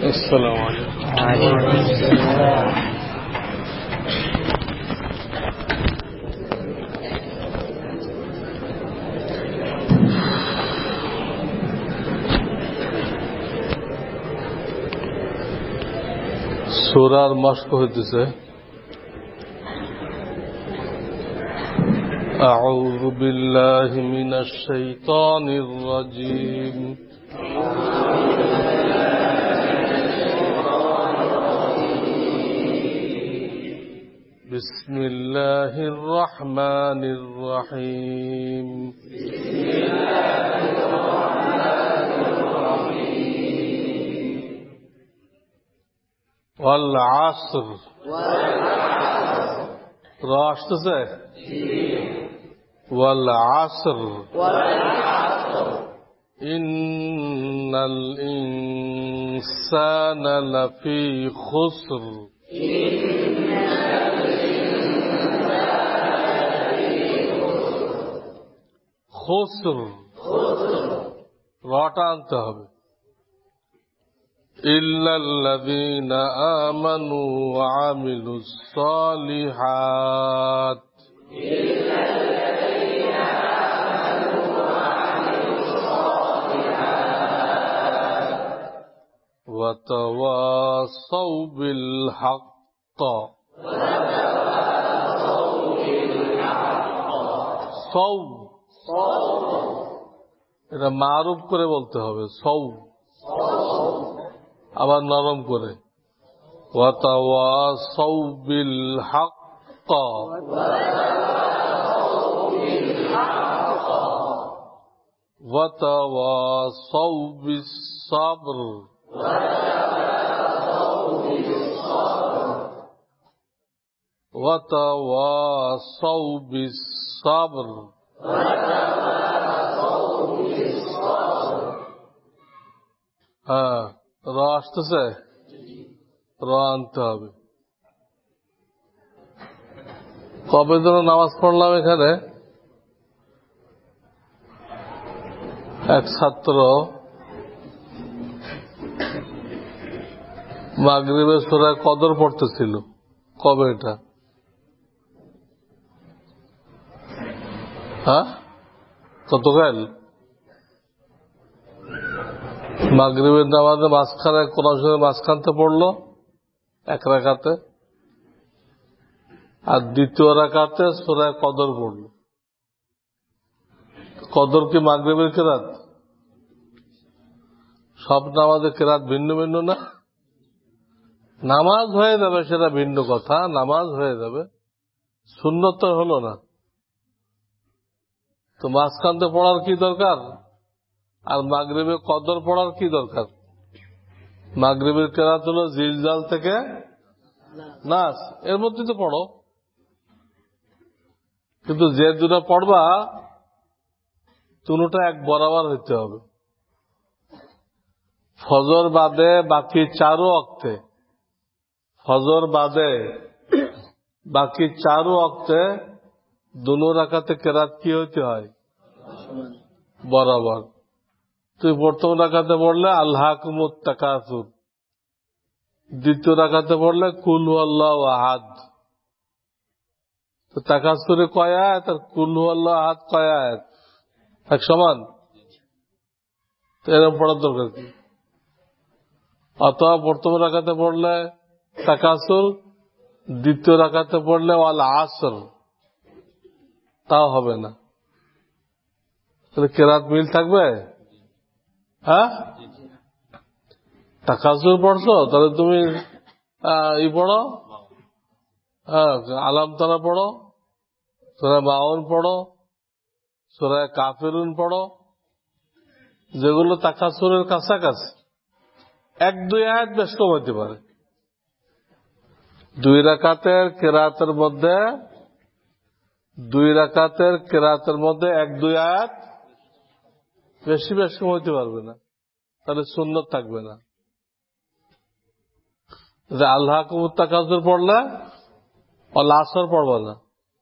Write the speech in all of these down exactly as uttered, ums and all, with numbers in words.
আসসালামু আলাইকুম। সূরার মাশক হইতেছে আউযু বিল্লাহি মিনাশ শাইতানির রাজীম বিসমিল্লাহির রহমানির রহিম ওয়াল আসর র আসতেছে ওয়াল আসর ইন্নাল ইনসানা লাফি খুসর খুসর রটা আনতে হবে ইল্লাল্লাযীনা আমানু ওয়া আমিলুস সালিহাত ওয়া তাওয়াসাউ বিল হক্ক সৌ এটা মারুফ করে বলতে হবে সৌ আবার নরম করে ওয়া তাওয়াসাউ বিল হক্ক ওয়া তাওয়াসাউ বিস সাবর ওয়া তাওয়াসাউ বিস সাবর হ্যাঁ র আসতেছে র আনতে হবে কবে যেন নামাজ পড়লাম এখানে এক ছাত্র মাগরিবের সূরা কদর পড়তেছিল কবে এটা হ্যাঁ গতকাল মাগরিবের নামাজে মাঝখানে কোরআন শরীফের মাঝখানতে পড়লো এক রাকাতে আর দ্বিতীয় রাকাতে সূরা কদর পড়লো কদর কি মাগরিবের কেরাত সব নামাজে কেরাত ভিন্ন ভিন্ন না নামাজ হয়ে যাবে সেটা ভিন্ন কথা নামাজ হয়ে যাবে সুন্নত তো হলো না তো মাঝখানতে পড়ার কি দরকার আর মাগরিবে কদর পড়ার কি দরকার মাগরিবের কেরাত হলো জিলজাল থেকে নাস এর মধ্যে তো পড়ো কিন্তু যে দুটো পড়বা দুটোটা এক বরাবর হইতে হবে ফজর বাদে বাকি চারো ওয়াক্তে ফজর বাদে বাকি চারো ওয়াক্তে দুনো রাকাতে কেরাত কি হইতে হয় বরাবর তুই প্রথম রাকাতে পড়লে আল্লাহকুমুত তাকাসুর দ্বিতীয় রাকাতে পড়লে কুল হুয়াল্লাহু আহাদ তো তাকাসুরে কয় আয়াত আর কুল হুয়াল্লাহু আহাদ কয় আয়াত এক সমান তো এরকম পড়ার দরকার কি অথবা প্রথম রাকাতে পড়লে তাকাসুর দ্বিতীয় রাকাতে পড়লে ওয়াল আসর তাও হবে না তাহলে কেরাত মিল থাকবে হ্যাঁ তাকাসুর পড়ছো তাহলে তুমি ই পড়ো হ্যাঁ আলাম তারা পড়ো সূরা মাউন পড়ো সূরা কাফিরুন পড়ো যেগুলো তাকাসুরের কাছাকাছি এক দুই আয়াত বেশ কম হইতে পারে দুই রাকাতের কেরাতের মধ্যে দুই রাকাতের কেরাতের মধ্যে এক দুই আয়াত বেশি বেশ কম হইতে পারবে না তাহলে সুন্নত থাকবে না যে আল্লাহকুমুত তাকাসুর পড়লে ওয়াল আসর পড়বে না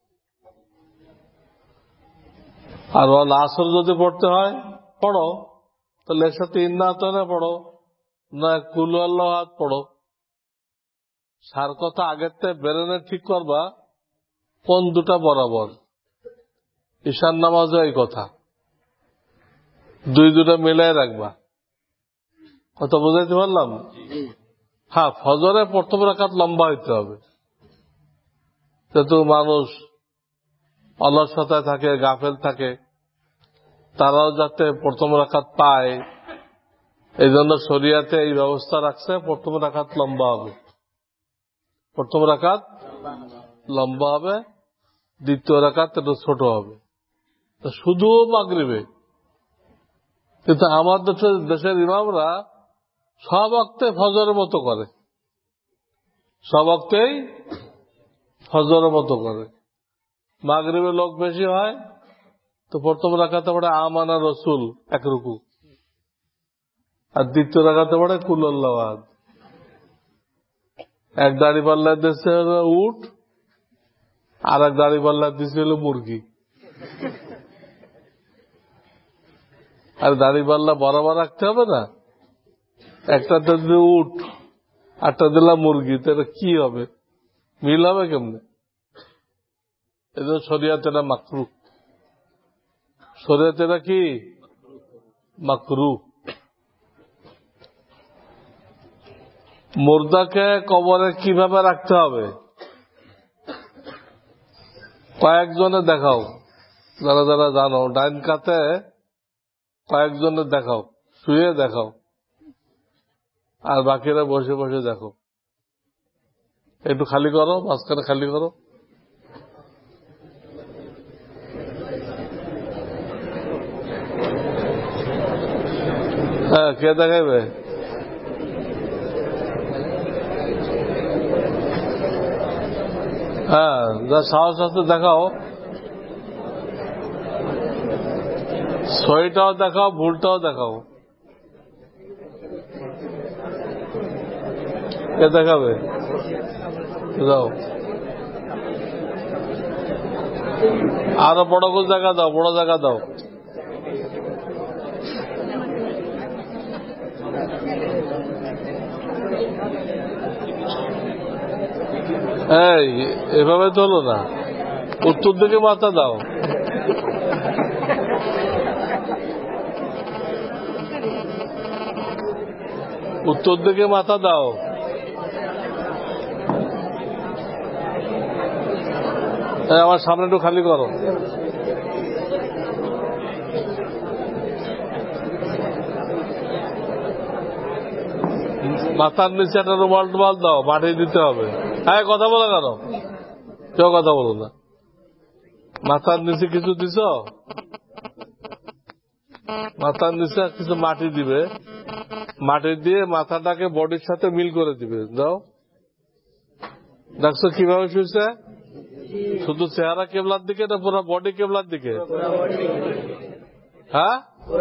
আর ওয়াল আসর যদি পড়তে হয় পড়ো তাহলে এর সাথে ইন্না আতায়না পড়ো না কুল আল্লাহ আহাদ পড়ো। সার কথা আগের থেকে বেরেনে ঠিক করবা কোন দুটা বরাবর। ঈশান নামাজে এই কথা দুই দুটা মিলাই রাখবা। কথা বুঝাইতে পারলাম? হ্যাঁ, ফজরে প্রথম রাকাত লম্বা হইতে হবে, যেহেতু মানুষ অলসতায় থাকে, গাফেল থাকে, তারাও যাতে প্রথম রাকাত পায়, এই জন্য শরিয়াতে এই ব্যবস্থা রাখছে। প্রথম রাকাত লম্বা হবে, প্রথম রাকাত লম্বা হবে, দ্বিতীয় রাকাত একটু ছোট হবে, শুধু মাগরিবে। কিন্তু আমার দেশের দেশের ইমামরা সব ওয়াক্তে ফজরের মতো করে, সব ওয়াক্তেই ফজরের মতো করে। মাগরিবে লোক বেশি হয় তো প্রথম রাকাতে পড়ে আমানা রসুল এক রুকু, আর দ্বিতীয় রাকাতে পড়ে কুল আল্লাহু আহাদ। এক দাড়ি পাল্লা দিচ্ছে উট, আর এক দাড়ি পাল্লা দিচ্ছে হলো মুরগি। আর দাড়ি পাল্লা বরাবর রাখতে হবে না, একটাতে দিলে উট আটটা দিলাম মুরগি, তাহলে কি হবে, মিল হবে কেমনে? এই জন্য শরিয়াতে এটা মাকরু, শরিয়াতে এটা কি মাকরু। মুর্দাকে কবরে কিভাবে রাখতে হবে কয়েকজনে দেখাও, যারা যারা জানো। ডাইন কাতে কয়েকজনে দেখাও, শুয়ে দেখাও, আর বাকিরা বসে বসে দেখো। একটু খালি করো, মাঝখানে খালি করো। হ্যাঁ, কে দেখাইবে? হ্যাঁ, যা সাহস আছে দেখাও। সইটাও দেখাও, ভুলটাও দেখাও। কে দেখাবে? যাও, আরো বড় কোন জায়গা দাও, বড় জায়গা দাও। এই এভাবে চলো না, উত্তর দিকে মাথা দাও। উত্তর দিকে মাথা দাও। আমার সামনে একটু খালি করো। মাথার নিচে একটা রুমাল টুমাল দাও, মাটি দিতে হবে। হ্যাঁ, কথা বলো কেন? কেউ কথা বলো না। মাথার নিচে কিছু দিছ, মাথার নিচে কিছু মাটি দিবে, মাটি দিয়ে মাথাটাকে বডির সাথে মিল করে দিবে। যাও, দেখছো কিভাবে শুয়েছে? শুধু চেহারা কেবলার দিকে না পুরো বডি কেবলার দিকে? হ্যাঁ,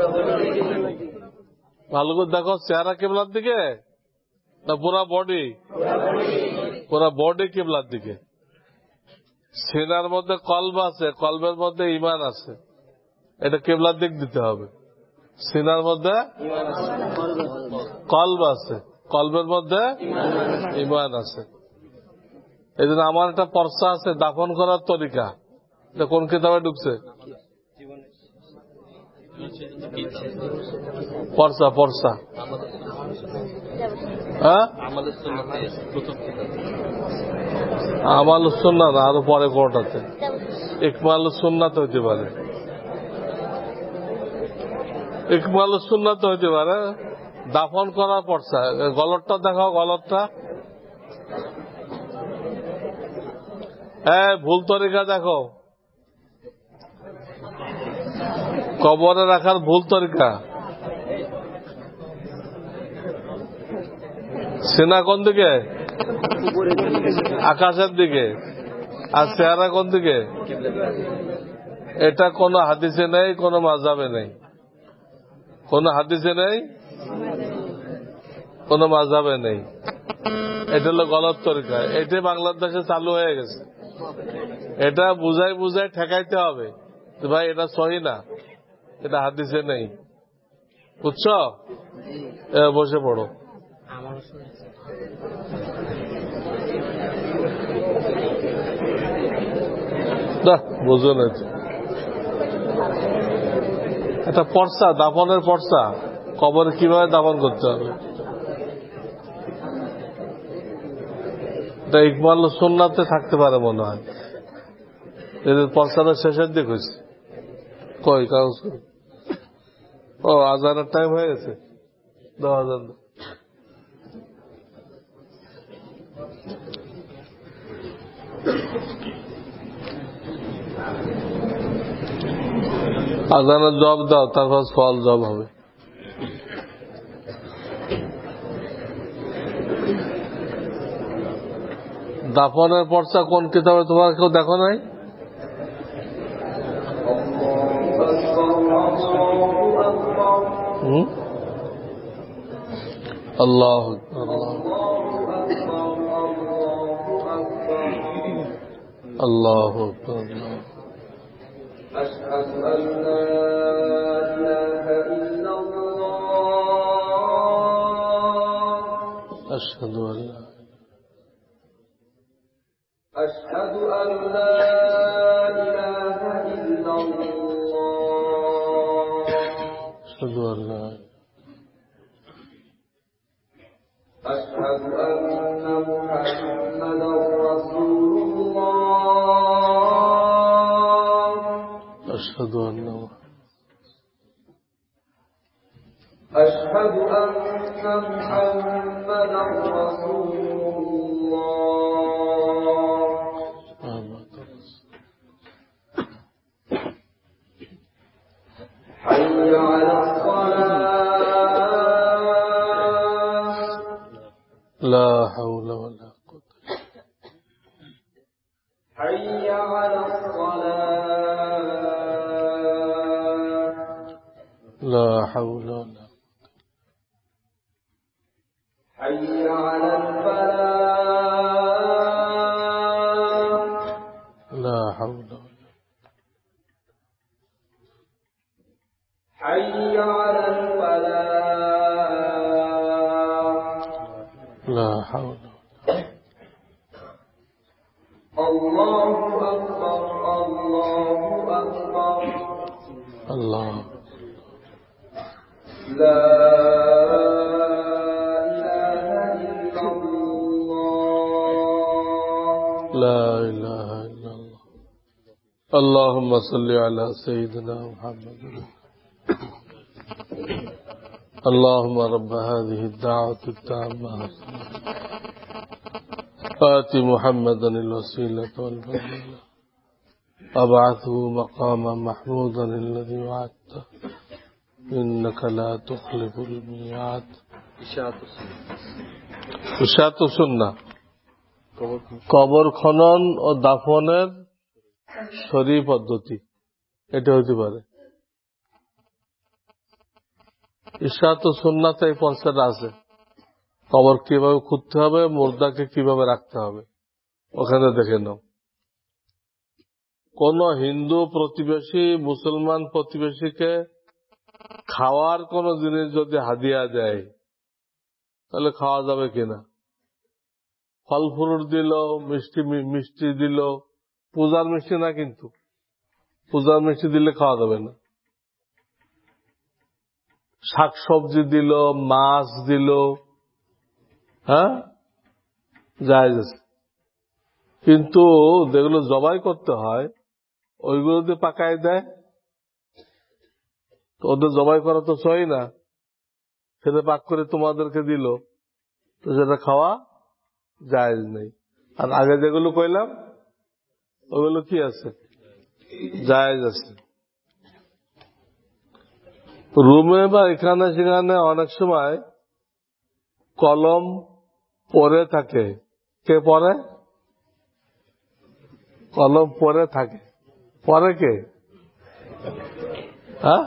ভালো করে দেখো, চেহারা কেবলার দিকে না পুরা বডি? পুরা বডি কেবলার দিকে। সিনার মধ্যে কলব আছে, কলবের মধ্যে ইমান আছে, এটা কেবলার দিক দিতে হবে। সিনার মধ্যে কলব আছে, কলবের মধ্যে ইমান আছে। এই জন্য আমার একটা পর্সা আছে দাফন করার তরিকা, কোন কিতাবে ঢুকছে? পর্সা, পর্সা। হ্যাঁ, আমাল সুন্নাত না, আরো পরে কোনটাতে ইকমাল সুন্নাত হইতে পারে, ইকমাল সুন্নাত হইতে পারে। দাফন করার পর্সা। গলতটা দেখাও, গলতটা। হ্যাঁ, ভুল তরিকা দেখো, কবরে রাখার ভুল তরিকা। সিনা কোন দিকে? আকাশের দিকে। আর চেহারা কোন দিকে? এটা কোন হাদিসে নেই, কোন মাযহাবে নেই, কোন হাদিসে নেই, কোন মাযহাবে নেই। এটা হলো গলত তরিকা। এটা বাংলাদেশে চালু হয়ে গেছে। এটা বুঝাই বুঝাই ঠেকাইতে হবে ভাই, এটা সহি না, এটা হাদিসে নেই। বুঝছো? বসে পড়ো। না বুঝো না, এটা পর্সা, দাফনের পর্সা, কবরে কিভাবে দাফন করতে হবে এটা ইকবাল সুন্নাতে থাকতে পারে মনে হয়। এদের পর্সাটা শেষের দিক হয়েছে কই কাগজ। ও আজানের টাইম হয়ে গেছে, দাও আজান। আজানের জবাব দাও, তারপর সওয়াল জবাব হবে। দাফনের পর্চা কোন কিতাবে তোমার কেউ দেখো নাই? হুম আল্লাহ আল্লাহ أشهد أن لا إله إلا الله أشهد أن لا أشهد أن لا إله إلا الله أشهد أن لا أشهد أن محمدا رسول الله أشهد أن أشهد أن محمدا رسول الله حي على الصلاة لا حول ولا قوة حي على الصلاة لا حول ولا حي على الفلاح لا حول ولا حي على الفلاح لا حول ولا الله أكبر الله أكبر الله لا إله إلا الله لا إله إلا الله. اللهم صل على سيدنا محمد. اللهم رب هذه الدعوة التامة آت محمدا الوسيلة والفضيلة أبعثه مقاما محمودا الذي وعدته إنك لا تخلف الميعاد. ইশাআত সুন্নাহ কবর খনন ও দাফনের শরীয়ী পদ্ধতি, এটা হতে পারে। ইশাআত সুন্নাহতে এই পর্সাটা আছে, কবর কিভাবে খুঁড়তে হবে, মুর্দাকে কিভাবে রাখতে হবে, ওখানে দেখে নাও। কোন হিন্দু প্রতিবেশী মুসলমান প্রতিবেশীকে খাওয়ার কোন জিনিস যদি হাদিয়া দেয় তাহলে খাওয়া যাবে কিনা? ফল ফ্রুট দিল, মিষ্টি মিষ্টি দিল, পূজার মিষ্টি না, কিন্তু পূজার মিষ্টি দিলে খাওয়া যাবে না। শাক সবজি দিল, মাছ দিল, হ্যাঁ জায়েজ আছে। কিন্তু যেগুলো জবাই করতে হয় ওইগুলো দিয়ে পাকায় দেয়, তো ওদের জবাই করা তো সই না, সেটা পাক করে তোমাদেরকে দিল, তো সেটা খাওয়া জায়েজ নেই। আর আগে যেগুলো কইলাম ওগুলো কি আছে, জায়েজ আছে। রুমে বা এখানে সেখানে অনেক সময় কলম পরে থাকে। কে পরে? কলম পরে থাকে। পরে কে? হ্যাঁ,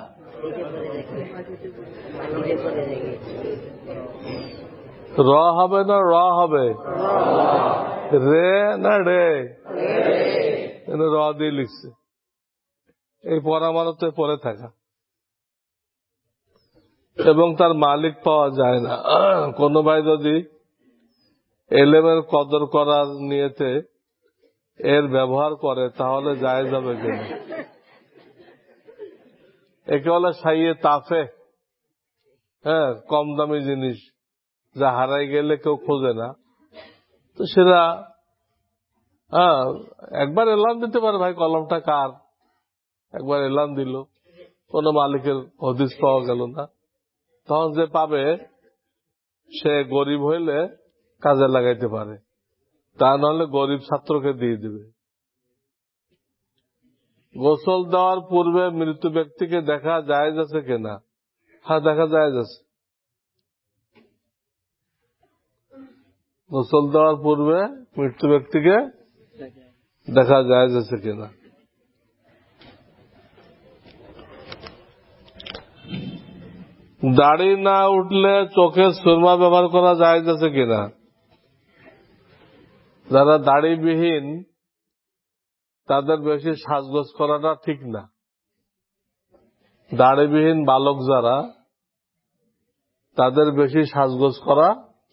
র হবে না র হবে? রে না রে? র দিয়ে লিখছে। এই পড়া মানে তো পরে থাকা। এবং তার মালিক পাওয়া যায় না। কোন ভাই যদি এলেমের কদর করার নিয়তে এর ব্যবহার করে তাহলে জায়েজ হবে কিনা? একে বলে সাইয়ে তাফে, হ্যাঁ, কম দামি জিনিস যা হারাই গেলে কেউ খোঁজে না। তো সেটা হ্যাঁ একবার এলান দিতে পারে, ভাই কলমটা কার, একবার এলান দিল, কোন মালিকের হদিস পাওয়া গেল না, তখন যে পাবে সে গরিব হইলে কাজে লাগাইতে পারে, তা নাহলে গরিব ছাত্রকে দিয়ে দিবে। গোসল দেওয়ার পূর্বে মৃত ব্যক্তিকে দেখা জায়েজ আছে কিনা? হ্যাঁ, দেখা জায়েজ আছে। গোসল দেওয়ার পূর্বে মৃত্যু ব্যক্তিকে দেখা জায়েজ আছে কিনা? দাড়ি না উঠলে চোখে সুরমা ব্যবহার করা জায়েজ আছে কিনা? যারা দাড়িবিহীন তাদের বেশি সাজগোজ করাটা ঠিক না। দাড়িবিহীন বালক যারা, তাদের বেশি সাজগোজ করা।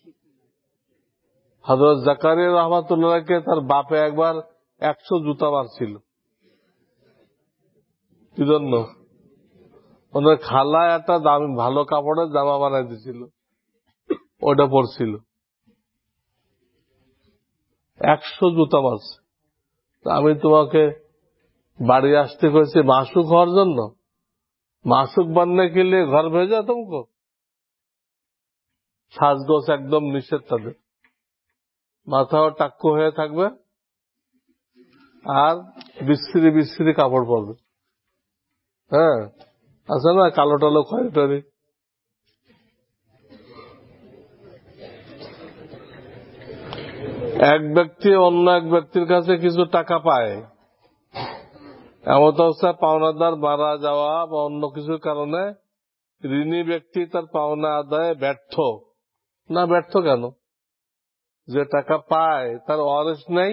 হযরত জাকারিয়া রাহমাতুল্লাহকে তার বাপে একবার একশো জুতা মারছিল। কি জন্য? ওনার খালা একটা দামি ভালো কাপড়ের জামা বানাই দিছিল, ওটা পরছিল, একশো জুতা মারছে। আমি তোমাকে বাড়ি আসতে করেছি মাসুক হওয়ার জন্য? মাসুক বাননে के लिए घर भेजा तुमको? সাজগোজ একদম নিষেধ তাদের। মাথাও টাক্কু হয়ে থাকবে আর বিশ্রী বিশ্রী কাপড় পরবে। হ্যাঁ, আছে না কালো টালো খয়েরি। এক ব্যক্তি অন্য এক ব্যক্তির কাছে কিছু টাকা পায়, এমন অবস্থায় পাওনাদার মারা যাওয়া বা অন্য কিছুর কারণে ঋণী ব্যক্তি তার পাওনা আদায়ে ব্যর্থ। না, ব্যর্থ কেন? যে টাকা পায় তার ওয়ারিশ নেই।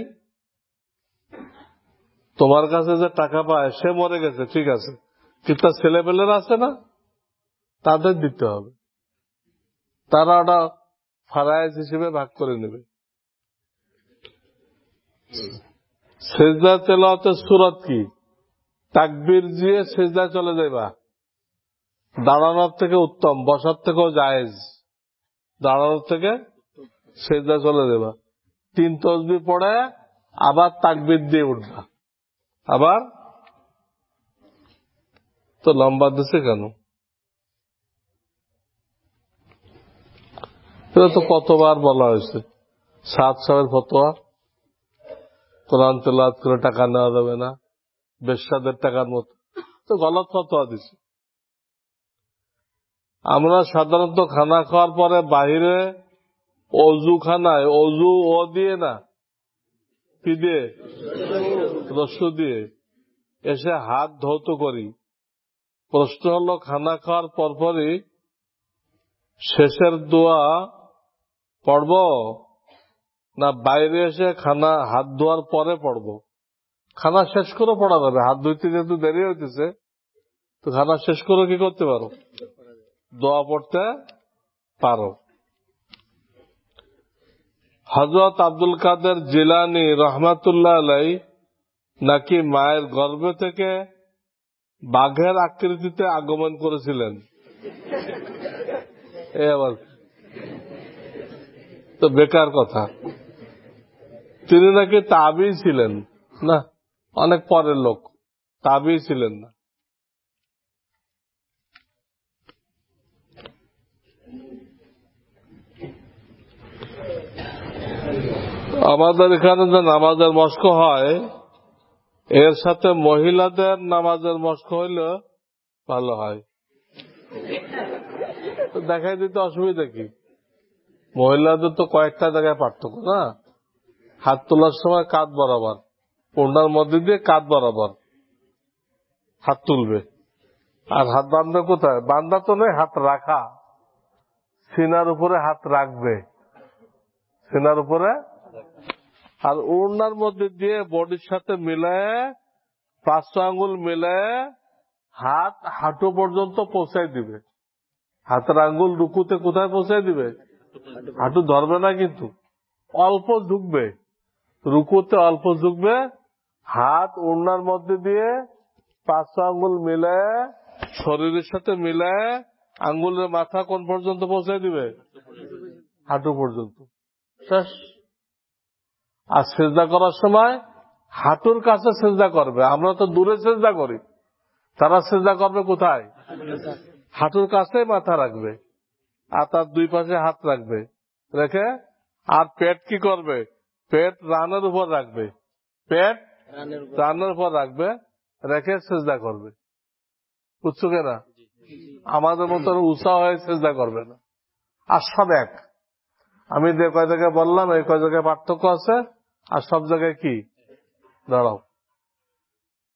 তোমার কাছে যে টাকা পায় সে মরে গেছে, ঠিক আছে, কিন্তু তার ছেলেপেলেরা আছে না, তাদের দিতে হবে। তারা ওটা ফারায়েজ হিসেবে ভাগ করে নেবে। সেজদা তেলাওয়াতের সূরত কি? তাকবীর দিয়ে সেজদায় চলে যাইবা। দাঁড়ানোর থেকে উত্তম, বসার থেকেও জায়েজ। দাঁড়ানোর থেকে সেজদায় চলে যাবা, তিন তাসবিহ পড়ে আবার তাকবীর দিয়ে উঠবা। আবার তো লম্বা দিছে কেন? এটা তো কতবার বলা হয়েছে। সাত সালের ফতোয়া, কোরআন তেলাওয়াত করে টাকা নেওয়া যাবে না, বেশ্যাদের টাকার মতো, তো গলত ফতোয়া দিছে। আমরা সাধারণত খানা খাওয়ার পরে বাহিরে অজুখানায় অজু ও দিয়ে না, কি দিয়ে? রস্যু দিয়ে এসে হাত ধৌত করি। প্রশ্ন হলো, খানা খাওয়ার পরপরই শেষের দোয়া পড়ব না বাইরে এসে খানা হাত ধোয়ার পরে পড়ব? খানা শেষ করে পড়া যাবে, হাত ধুইতে যেহেতু দেরি হইতেছে, তো খানা শেষ করে কি করতে পারো? দোয়া পড়তে পারো। হযরত আব্দুল কাদের জিলানী রহমাতুল্লাহ আলাইহি নাকি মায়ের গর্ভ থেকে বাঘের আকৃতিতে আগমন করেছিলেন। এই আবার তো বেকার কথা। তিনি নাকি তাবী ছিলেন না, অনেক পরের লোক, তাবী ছিলেন না। আমাদের এখানে যে নামাজের মস্ক হয়, এর সাথে মহিলাদের নামাজের মস্ক হইলে ভালো হয়। দেখাই দিতে অসুবিধা কি? মহিলাদের তো কয়েকটা জায়গায় পার্থক্য না। হাত তোলার সময় কাঁধ বরাবর, ওড়নার মধ্যে দিয়ে কাঁধ বরাবর হাত তুলবে। আর হাত বান্ধা কোথায়? বান্ধা তো নেই, হাত রাখা, সিনার উপরে হাত রাখবে, সিনার উপরে। আর ওড়নার মধ্যে দিয়ে বডির সাথে মিলায়ে পাঁচশো আঙ্গুল মিলায়ে হাত হাঁটু পর্যন্ত পৌঁছাই দিবে। হাতের আঙ্গুল রুকুতে কোথায় পৌঁছে দিবে? হাঁটু ধরবে না, কিন্তু অল্প ঝুঁকবে, রুকুতে অল্প ঝুঁকবে, হাত ওড়নার মধ্যে দিয়ে পাঁচ আঙ্গুল মিলায় শরীরের সাথে মিলায় আঙ্গুলের মাথা কোন পর্যন্ত পৌঁছে দিবে? হাঁটু পর্যন্ত। শেষ। আর সেজদা করার সময় হাঁটুর কাছে সেজদা করবে। আমরা তো দূরে সেজদা করি, তারা সেজদা করবে কোথায়? হাঁটুর কাছে মাথা রাখবে আর তার দুই পাশে হাত রাখবে, রেখে আর পেট কি করবে? পেট রানের উপর রাখবে, পেট রানের উপর রাখবে, রেখে সেজদা করবে। বুঝছো কেনা? আমাদের মতো উঁচা হয়ে সেজদা করবে না। আর সব এক। আমি যে কয় জায়গায় বললাম এই কয় জায়গায় পার্থক্য আছে, আর সব জায়গায় কি? দাঁড়াও।